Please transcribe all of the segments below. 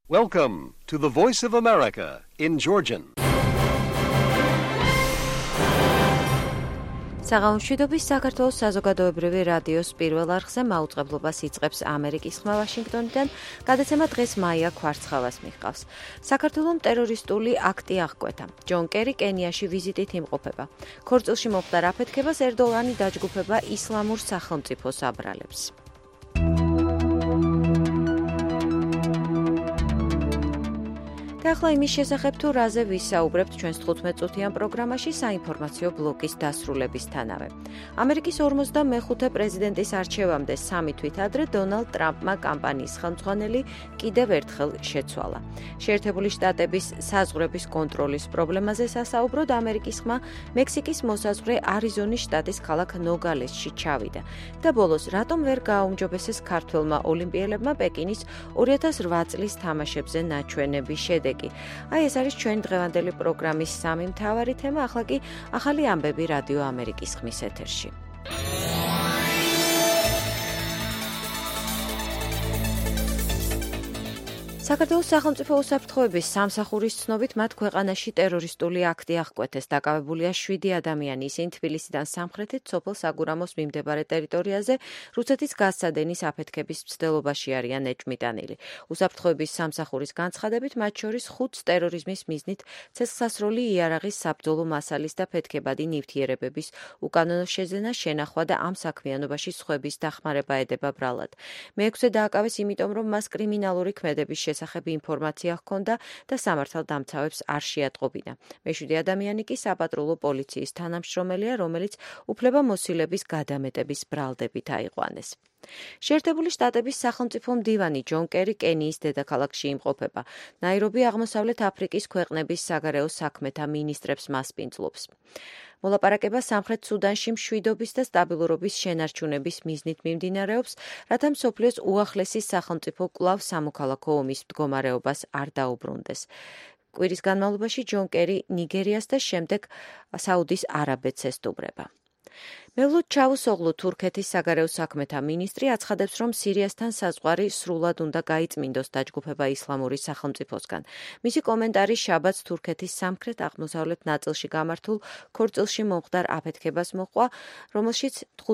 Welcome to the Voice of America in Georgian. საღამოშვიდობის საქართველოს საზოგადოებრივი რადიოს პირველ არხზე მაუწყებლობას იწყებს ამერიკის ხმა ვაშინგტონიდან. გადაცემა დღეს მაია ქვარცხავას მიჰყავს. საქართველოს ტერორისტული აქტი აღკვეთა. ჯონ კერი კენიაში ვიზიტით იმყოფება. ქორწილში მომხდარ აფეთქებას ერდოგანი დაჯგუფება ისლამურ სახელმწიფოს აბრალებს. და ახლა იმის შესახებ თუ რაზე ვისაუბრებთ ჩვენს 15-წუთიან პროგრამაში საინფორმაციო ბლოკის დასრულებისთანავე. ამერიკის 45 პრეზიდენტის არჩევამდე 3 თვით ადრე დონალდ ტრამპმა კამპანიის ხელმძღვანელი კიდევ ერთხელ შეცვალა. შეერთებული შტატების საზღვრების კონტროლის პრობლემაზე სასაუბროდ ამერიკის ხმა მექსიკის მოსაზღვრე არიზონის შტატის ქალაქ ნოგალესში ჩავიდა. და ბოლოს რატომ ვერ გააუმჯობესეს ქართველმა ოლიმპიელებმა პეკინის 2008 წლის თამაშებზე ნაჩვენების შედეგი. აი ეს არის ჩვენი დღევანდელი პროგრამის სამი მთავარი თემა, ახლა კი ახალი ამბები რადიო ამერიკის ხმის ეთერში. საქართველოს სახელმწიფო უსაფრთხოების სამსახურის ცნობით მათ ქვეყანაში ტერორისტული აქტი აღკვეთეს. დაკავებულია 7 ადამიანი, ისინი თბილისიდან სამხრეთით სოფელ საგურამოს მიმდებარე ტერიტორიაზე რუსეთის გაზსადენის აფეთქების მცდელობაში არიან ეჭვმიტანილი. უსაფრთხოების სამსახურის განცხადებით მათ შორის 5 ტერორიზმის მიზნით ცეცხლსასროლი იარაღის საბრძოლო მასალის და ფეთქებადი ნივთიერებების უკანონო შეძენა, შენახვა და ამ საქმიანობაში სხვების დახმარება ედება ბრალად. მე-6-ე დააკავეს იმიტომ, რომ მას კრიმინალური ქმედების შესახებ ინფორმაცია ჰქონდა და სამართალდამცავებს არ შეატყობინა. მე-7 ადამიანი კი საპატრულო პოლიციის თანამშრომელია, რომელიც უფლებამოსილების გადამეტების ბრალდებით აიყვანეს. შეერთებული შტატების სახელმწიფო მდივანი ჯონ კერი კენიის დედაქალაქში იმყოფება. ნაირობი აღმოსავლეთ აფრიკის ქვეყნების საგარეო საქმეთა მინისტრებს მასპინძლობს. მოლაპარაკება სამხრეთ სუდანში მშვიდობის და სტაბილურობის შენარჩუნების მიზნით მიმდინარეობს, რათა მსოფლიოს უახლესი სახელმწიფო კვლავ სამოქალაქო ომის მდგომარეობას არ დაუბრუნდეს. კვირის განმავლობაში ჯონ კერი ნიგერიას და შემდეგ საუდის არაბეთს ესტუმრება. მევლუდ ჩავუსოღლუ თურქეთის საგარეო საქმეთა მინისტრი აცხადებს, რომ სირიასთან საზღვარი სრულად უნდა გაიწმინდოს დაჯგუფება ისლამური სახელმწიფოსგან. მისი კომენტარი შაბათს თურქეთის სამხრეთ-აღმოსავლეთ ნაწილში გამართულ ქორწილში მომხდარ აფეთქებას მოჰყვა, რომელშიც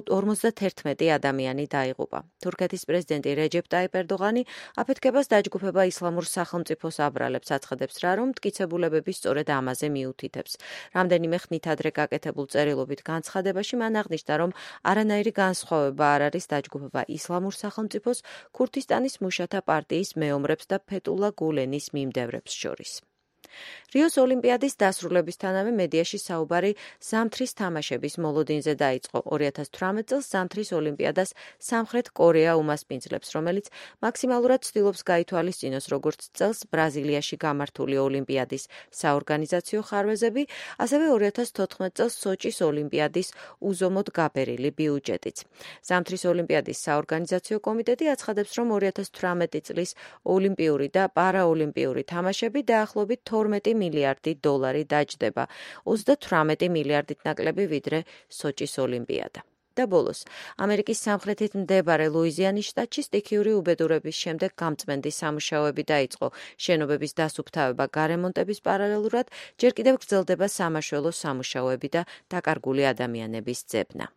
51 ადამიანი დაიღუპა. თურქეთის პრეზიდენტი რეჯეპ ტაიპ ერდოღანი აფეთქებას დაჯგუფება ისლამურ სახელმწიფოს აბრალებს, აცხადებს რა, რომ მტკიცებულებები სწორედ ამაზე მიუთითებს. რამდენიმე ხნით ადრე გაკეთებულ წერილობით განცხადებაში მან აღნიშნა, რომ არანაირი განსხვავება არ არის დაჯგუფება ისლამურ სახელმწიფოს, ქურთისტანის მუშათა პარტიის მეომრებს და ფეტულა გულენის მიმდევრებს შორის. რიოს ოლიმპიადის დასრულებისთანავე მედიაში საუბარი ზამთრის თამაშების მოლოდინზე დაიწყო. 2018 წელს ზამთრის ოლიმპიადას სამხრეთ კორეა უმასპინძლებს, რომელიც მაქსიმალურად ცდილობს გაითვალისწინოს როგორც წელს ბრაზილიაში გამართული ოლიმპიადის საორგანიზაციო ხარვეზები, ასევე 2014 წელს სოჭის ოლიმპიადის უზომოდ გაბერილი ბიუჯეტიც. ზამთრის ოლიმპიადის საორგანიზაციო კომიტეტი აცხადებს, რომ 2018 წლის ოლიმპიური და პარაოლიმპიური თამაშები დაახლოებით 12 მილიარდი დოლარი დაჯდება, 38 მილიარდით ნაკლები ვიდრე სოჭის ოლიმპიადა. და ბოლოს, ამერიკის სამხრეთით მდებარე ლუიზიანის შტატში სტიქიური უბედურების შემდეგ გამწმენდი სამუშაოები დაიწყო. შენობების დასუფთავება გარემონტების პარალელურად ჯერ კიდევ გრძელდება სამაშველო სამუშაოები და დაკარგული ადამიანების ძებნა.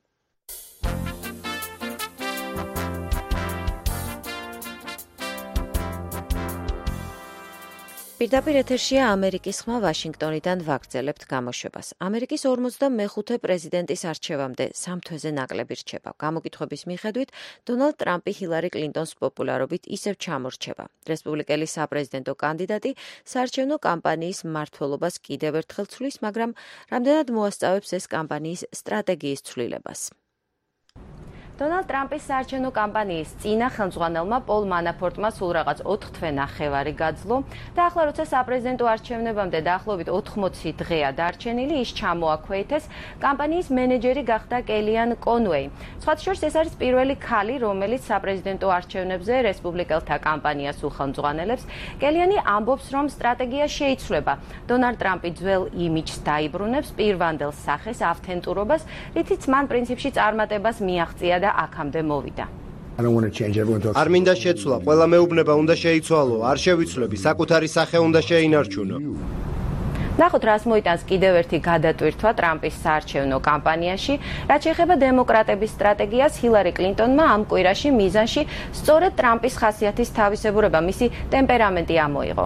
პირდაპირ ეთერშია ამერიკის ხმა ვაშინგტონიდან ვაგრძელებთ გამოშვებას. ამერიკის 45 პრეზიდენტის არჩევამდე 3 თვეზე ნაკლები რჩება. გამოკითხვების მიხედვით, დონალდ ტრამპი ჰილარი კლინტონს პოპულარობით ისევ ჩამორჩება. რესპუბლიკელი საპრეზიდენტო კანდიდატი საარჩევნო კამპანიის მმართველობას კიდევ ერთხელ ცვლის, მაგრამ რამდენად მოასწავებს ეს კამპანიის სტრატეგიის ცვლილებას. დონალდ ტრამპის საარჩევნო კამპანიის წინა ხელმძღვანელმა პოლ მანაფორტმა სულ რაღაც 4 თვე ნახევარი გაძლო და ახლა როცა საპრეზიდენტო არჩევნებამდე დაახლოებით 80 დღეა დარჩენილი, ის ჩამოაქვეითეს კამპანიის მენეჯერი გახდა კელიან კონუეი. სხვათა შორის ეს არის პირველი ქალი, რომელიც საპრეზიდენტო არჩევნებზე რესპუბლიკელთა კამპანიას უხელმძღვანელებს. კელიანი ამბობს, რომ სტრატეგია შეიცვლება. დონალდ ტრამპი ძველ იმიჯს დაიბრუნებს, პირვანდელ სახეს, ავთენტურობას, რითიც მან პრინციპში წარმატებას მიაღწია და აქამდე მოვიდა. არ მინდა შეცვლა, ყველა მეუბნება უნდა შეიცვალო, არ შევიცვლები, საკუთარი სახე უნდა შეინარჩუნო. ნახოთ, რას მოიტანს კიდევ ერთი გადატვირთვა ტრამპის საარჩევნო კამპანიაში, რაც შეეხება დემოკრატების სტრატეგიას. ჰილარი კლინტონმა ამ კვირაში მიზანში სწორედ ტრამპის ხასიათის თავისებურება, მისი ტემპერამენტი ამოიღო.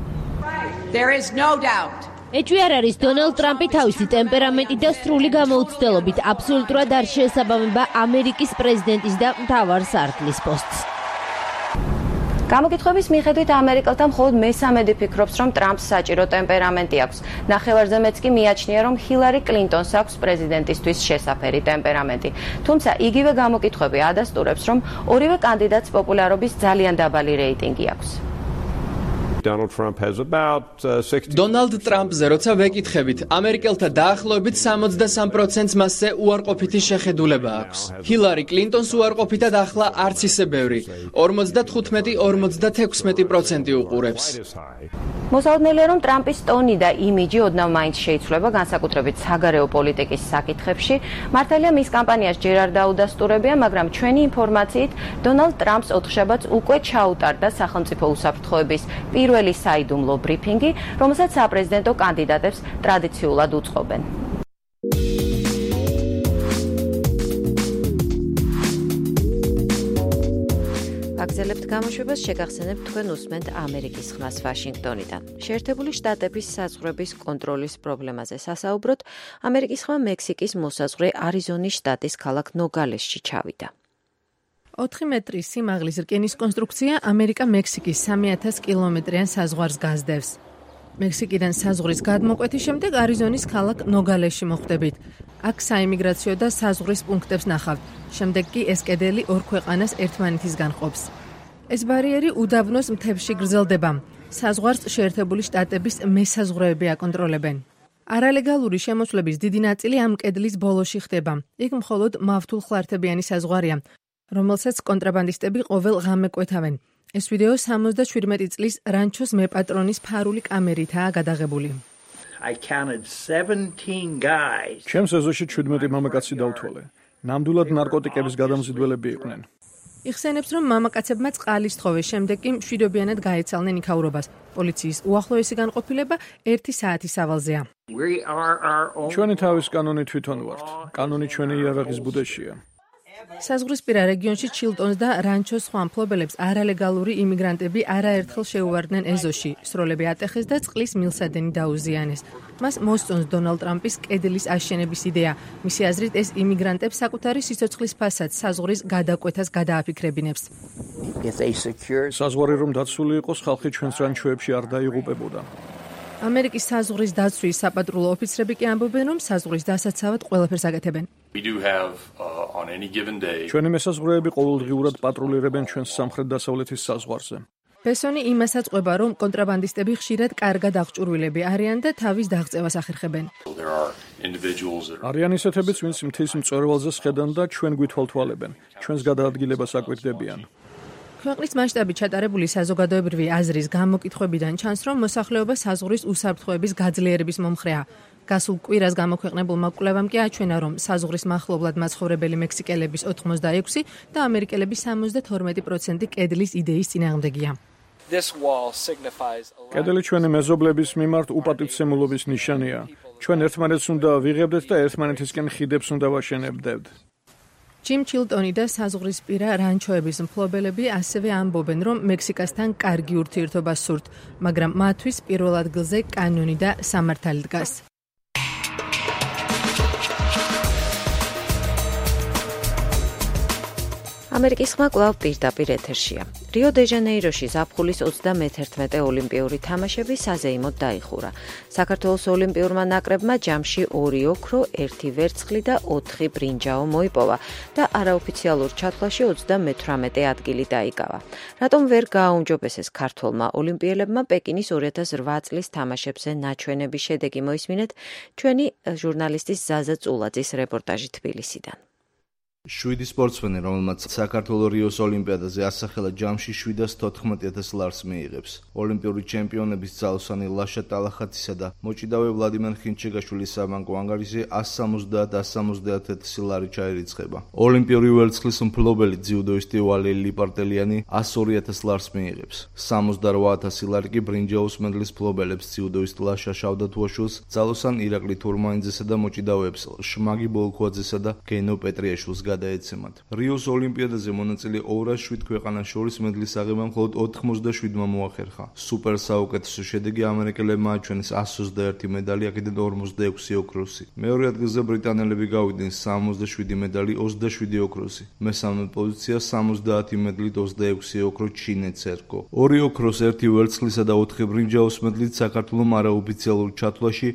ეჭვი არ არის, დონალდ ტრამპი თავისი ტემპერამენტით და სრული გამოუცდელობით აბსოლუტურად არ შეესაბამება ამერიკის პრეზიდენტის და მთავარ სარდლის პოსტს. გამოკითხვების მიხედვით ამერიკელთა მხოლოდ მესამედი ფიქრობს, რომ ტრამპს საჭირო ტემპერამენტი აქვს. ნახევარზე მეც კი მიაჩნია, რომ ჰილარი კლინტონს აქვს პრეზიდენტისთვის შესაფერი ტემპერამენტი. თუმცა იგივე გამოკითხვები ადასტურებს, რომ ორივე კანდიდატს პოპულარობის ძალიან დაბალი რეიტინგი აქვს. დონალდ ტრამპზე როცა ვეკითხებით, ამერიკელთა დაახლოებით 63%-ს მასზე უარყოფითი შეხედულება აქვს. ჰილარი კლინტონს უარყოფითად ახლა არც ისე ბევრი, 55-56% უყურებს. მოსალოდნელია, რომ ტრამპის ტონი და იმიჯი ოდნავ მაინც შეიცვლება, განსაკუთრებით საგარეო პოლიტიკის საკითხებში. მართალია, მის კამპანიას ჯერ არ დაუდასტურებია, მაგრამ ჩვენი ინფორმაციით დონალდ ტრამპს ოთხშაბათს უკვე ჩაუტარდა სახელმწიფო უსაფრთხოების პირველი საიდუმლო ბრიფინგი, რომელსაც საპრეზიდენტო კანდიდატებს ტრადიციულად უწყობენ. აგზელებთ გამოშვებას, შეგახსენებთ თქვენ უსმენთ ამერიკის ხმას ვაშინგტონიდან. შეერთებული შტატების საზღვრების კონტროლის პრობლემაზე სასაუბროთ, ამერიკის ხმა მექსიკის მოსაზღვრე არიზონის შტატის ქალაქ ნოგალესში ჩავიდა. 4 მეტრის სიმაღლის რკინის კონსტრუქცია ამერიკა-მექსიკის 3000 კილომეტრიან საზღვარს გასდევს. მექსიკიდან საზღვრის გადმოკვეთის შემდეგ არიზონის ქალაქ ნოგალესში მოხვდებით. აქ საიმიგრაციო და საზღვრის პუნქტებს ნახავთ. შემდეგ კი ეს კედელი ორ ქვეყანას ერთმანეთისგან ყოფს. ეს ბარიერი უდაბნოს მთებში გრძელდება. საზღვარს შეერთებული შტატების მესაზღვრეები აკონტროლებენ. არალეგალური შემოსვლების დიდი ნაწილი ამ კედლის ბოლოში ხდება. იქ მხოლოდ მავთულხლართებიანი საზღვარია, რომელსაც კონტრაბანდისტები ყოველ ღამე კვეთავენ. ეს ვიდეო 77 წლის რანჩოს მეპატრონის ფარული კამერითაა გადაღებული. ჩემს ეზოში 17 მამაკაცი დავთვალე. ნამდვილად ნარკოტიკების გადამზიდველები იყვნენ. იხსენებს, რომ მამაკაცებმა წყალი სთხოვეს, შემდეგ კი მშვიდობიანად გაეცალნენ იქაურობას. პოლიციის უახლოესი განყოფილება 1 საათის ავალზეა. ჩვენი თავის კანონი თვითონ ვართ. კანონი ჩვენი იარაღის ბუდეშია. საზღვრისპირა რეგიონში ჩილტონს და რანჩოს სხვა მფლობელებს არალეგალური იმიგრანტები არაერთხელ შეუვარდნენ ეზოში, სროლები ატეხეს და წყლის მილსადენი დაუზიანეს. მას მოსწონს დონალდ ტრამპის კედლის აშენების იდეა. მისი აზრით, ეს იმიგრანტებს საკუთარი სიცოცხლის ფასად საზღვრის გადაკვეთას გადააფიქრებინებს. საზღვარი რომ დაცული იყოს, ხალხი ჩვენს რანჩოებში არ დაიღუპებოდა. ამერიკის საზღვრის დაცვის საპატრულო ოფიცრები კი ამბობენ, რომ საზღვრის დასაცავად ყველაფერს აკეთებენ. ჩვენი მესაზღვრეები ყოველდღიურად პატრულირებენ ჩვენს სამხრეთ-დასავლეთის საზღვარზე. ბესონი იმასაც ყვება, რომ კონტრაბანდისტები ხშირად კარგად აღჭურვილები არიან და თავის დაღწევას ახერხებენ. არიან ისეთებიც, ვინც მთის მწვერვალზე სხედან და ჩვენ გვითვალთვალებენ. ჩვენს გადაადგილებას აკვირდებიან. ქვეყნის მასშტაბით ჩატარებული საზოგადოებრივი აზრის გამოკითხვებიდან ჩანს, რომ მოსახლეობა საზღვრის უსაფრთხოების გაძლიერების მომხრეა. გასულ კვირას გამოქვეყნებულმა კვლევამ კი აჩვენა, რომ საზღვრის მახლობლად მაცხოვრებელი მექსიკელების 86 და ამერიკელების 72% კედლის იდეის წინააღმდეგია. კედელი ჩვენი მეზობლების მიმართ უპატივცემულობის ნიშანია. ჩვენ ერთმანეთს უნდა ვიღებდეთ და ერთმანეთისკენ ხიდებს უნდა ვაშენებდეთ. ჯიმ ჩილტონი და საზღვრისპირა რანჩოების მფლობელები ასევე ამბობენ, რომ მექსიკასთან კარგი ურთიერთობა სურთ, მაგრამ მათთვის პირველ ადგილზე კანონი და სამართალი დგას. ამერიკის ხმა კვლავ პირდაპირ ეთერშია. რიო-დე-ჟანეიროში ზაფხულის 31 ოლიმპიური თამაშები საზეიმოდ დაიხურა. საქართველოს ოლიმპიურმა ნაკრებმა ჯამში 2 ოქრო, 1 ვერცხლი და 4 ბრინჯაო მოიპოვა და არაოფიციალურ ჩათვლაში 38 ადგილი დაიკავა. რატომ ვერ გააუმჯობესეს ქართველმა ოლიმპიელებმა პეკინის 2008 წლის თამაშებზე ნაჩვენების შედეგი მოისმინეთ ჩვენი ჟურნალისტის ზაზა წულაძის რეპორტაჟი თბილისიდან. 7 სპორტსმენი, რომელმაც საქართველოს რიოს ოლიმპიადაზე ასახელა ჯამში 714,000 ლარს მიიღებს. ოლიმპიური ჩემპიონების ძალოსანი ლაშა ტალახაძისა და მოჭიდავე ვლადიმერ ხინჩეგაშვილის საბანკო ანგარიზე 170-171,000 ლარი ჩაირიცხება. ოლიმპიური ვერცხლის მფლობელი ძიუდოისტი ვალერი ლიპარტელიანი 102,000 ლარს მიიღებს. 68,000 ლარი კი ბრინჯაოს მედლის მფლობელებს ძიუდოისტ ლაშა შავდათუაშვილს, ძალოსან ირაკლი თურმანიძესა და მოჭიდავეებს შმაგი ბოლქვაძესა და გენო პეტრიაშვილს გადაეცემათ. რიოს ოლიმპიადაზე მონაწილე 207 ქვეყანას შორის მედლის აღება მხოლოდ 97-მა მოახერხა. სუპერ საუკეთესო შედეგი ამერიკელებმა აჩვენეს 121 медали, აქედან 46 ოქროსი. მეორე ადგილზე ბრიტანელები გავიდნენ 67 медали, 27 ოქროსი. მესამე პოზიცია 70 медლით 26 ოქრო ჩინეთს ერგო. 2 ოქროს, 1 ვერცხლისა და 4 ბრინჯაოს медლით საქართველომ არაოფიციალურ ჩათვლაში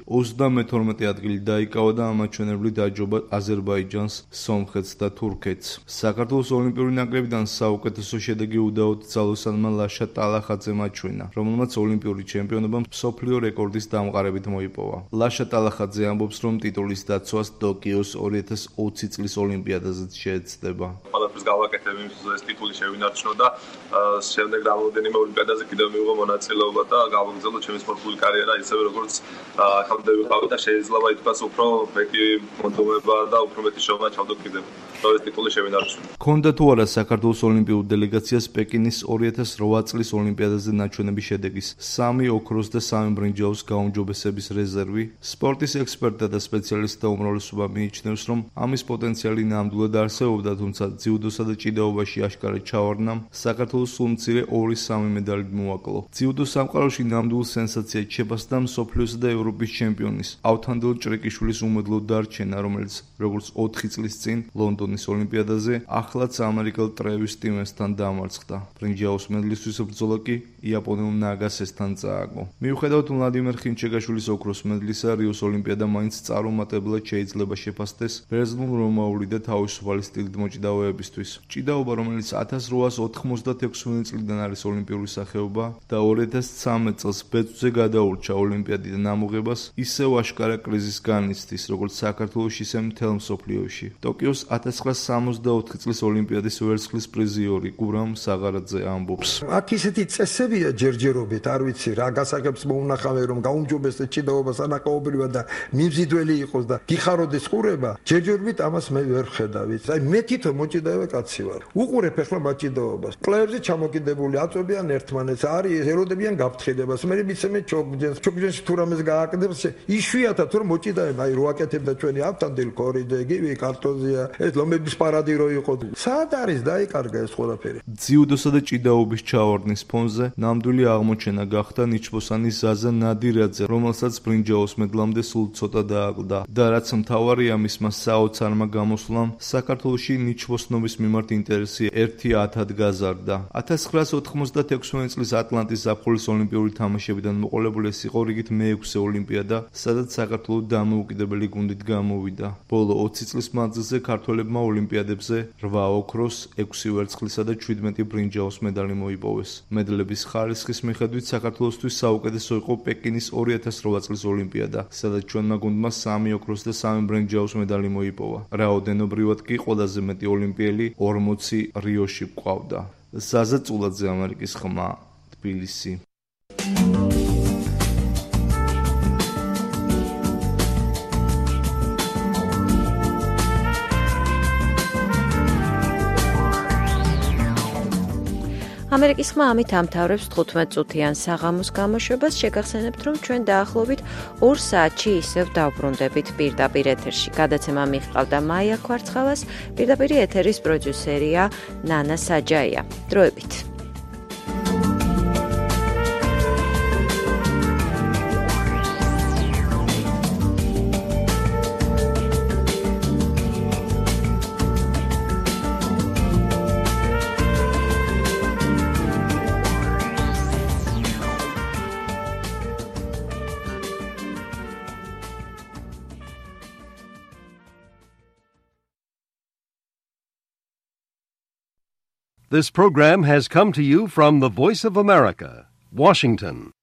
32 ადგილი დაიკავა და ამაჩვენებლით აჯობა აზერბაიჯანს, სომხეთს და თურქეთს. საქართველოს ოლიმპიური ნაკრებიდან საუკეთესო შედეგი უდაოდ ძალოსანმა ლაშა ტალახაძემ აჩვენა, რომელმაც ოლიმპიური ჩემპიონობა მსოფლიო რეკორდის დამყარებით მოიპოვა. ლაშა ტალახაძე ამბობს, რომ ტიტულის დაცვას ტოკიოს 2020 წლის ოლიმპიადაზეც შეეცდება. ყველაფერს გავაკეთებ იმისთვის, ეს ტიტული შევინარჩუნო და შემდეგ რამოდენიმე ოლიმპიადაზე კიდევ მივიღო მონაწილეობა და გავაგრძელო ჩემი სპორტული კარიერა ისევე როგორც ახალგაზრდა ვიყავი და შეიძლება ითქვას უფრო მეტი მონდომება და უფრო მეტი შრომა ჩავდო კიდევ. ეს ტიტული შევინარჩუნო. ქონდა თუ არა საქართველოს ოლიმპიურ დელეგაციას პეკინის 2008 წლის ოლიმპიადაზე ნაჩვენები შედეგის 3 ოქროს და 3 ბრინჯაოს გაუმჯობესების რეზერვი, სპორტის ექსპერტთა და სპეციალისტთა უმრავლესობა მიიჩნევს, რომ ამის პოტენციალი ნამდვილად არსებობდა, თუმცა ძიუდოსა და ჭიდაობაში აშკარად ჩავარდნამ საქართველოს სულ მცირე 2-3 медалით მოაკლო. ძიუდოს სამყაროში ნამდვილ სენსაციად შეფასდა მსოფლიოს და ევროპის ჩემპიონის ავთანდილ ჭრიკიშვილის უმედლო დარჩენა, რომელიც როგორც 4 წლის წინ ლონდონის ოლიმპიადაზე ახლაც ამერიკელ ტრევის სტივენსთან დამარცხდა. ბრინჯაოს მედლისთვის ბრძოლა კი იაპონელ ნაგასესთან წააგო. მიუხედავად ვლადიმერ ხინჩეგაშვილის ოქროს მედლისა, რიოს ოლიმპიადა მაინც წარუმატებლად შეიძლება შეფასდეს ბერძნულ-რომაული და თავისუფალი სტილით მოჭიდავეებისთვის. ჭიდაობა, რომელიც 1896 წლიდან არის ოლიმპიური სახეობა და 2013 წელს ბეწვზე გადაურჩა ოლიმპიადიდან ამოღებას, ისევ აშკარა კრიზისს განიცდის, როგორც საქართველოს, ისე მთელ მსოფლიოში. ტოკიოს 1964 წლის ოლიმპიადის ვერცხლის პრიზიორი გურამ საღარაძე ამბობს. აქ ისეთი წესებია ჯერჯერობით, არ ვიცი რა გასაგებს მოუნახავე, რომ გაუმჯობესდეს ჭიდაობა სანაკაობრივად და მიმზიდველი იყოს და გიხაროდეს ყურება, ჯერჯერობით ამას მე ვერ ხედავით. აი მე თვითონ მოჭიდავე კაცი ვარ. უყურებ ახლა მაჭიდაობას. კლაებზე ჩამოკიდებული აწვევიან ერთმანეთს, არის ელოდებიან გაფრთხილებას. მე მიცემე ჩოგჯენში თუ რამეს გააკეთებს, იშვიათად რომ მოჭიდავებ, აი რო აკეთებდა ჩვენი ავთანდილ კორიდე, გივი კარტოზია, ეს ლომების პარადი რო იყო. სად არის დაიკარგა ეს ყველაფერი? ძიუდოსა და ჭიდაობის ჩავარდნის ფონზე ნამდვილი აღმოჩენა გახდა ნიჩბოსანის ზაზა ნადირაძე, რომელსაც ბრინჯაოს მედლამდე სულ ცოტა დააკლდა და რაც მთავარია, მისმა საოცარმა გამოსვლამ საქართველოში ნიჩბოსნობის მიმართ ინტერესი 1-10-ად გაზარდა. 1996 წლის ატლანტის ზაფხულის ოლიმპიური თამაშებიდან მოყოლებული ეს იყო რიგით მე-6 ოლიმპიადა, სადაც საქართველო დამოუკიდებელი გუნდით გამოვიდა. ბოლო 20 წლის მანძილზე ქართველებმა ოლიმპიადებზე 8 ოქროს, 6 ვერცხლისა და 17 ბრინჯაოს медали მოიპოვეს. მედლების ხარისხის მიხედვით საქართველოსთვის საუკეთესო იყო პეკინის 2008 წლის ოლიმპიადა, სადაც ჩვენმა გუნდმა 3 ოქროს და 3 ბრინჯაოს медали მოიპოვა. რაოდენობრივად კი ყველაზე მეტი ოლიმპიელი 40 რიოში გვყავდა. ზაზა წულაძე, ამერიკის ხმა, თბილისი. ამერიკის ხმა ამით ამთავრებს 15 წუთიან საღამოს გამოშვებას. შეგახსენებთ, რომ ჩვენ დაახლოებით 2 საათში ისევ დავბრუნდებით პირდაპირ ეთერში. გადაცემა მიჰყავდა მაია ქვარცხალას, პირდაპირ ეთერის პროდიუსერია ნანა საჯაია. დროებით. This program has come to you from the Voice of America, Washington.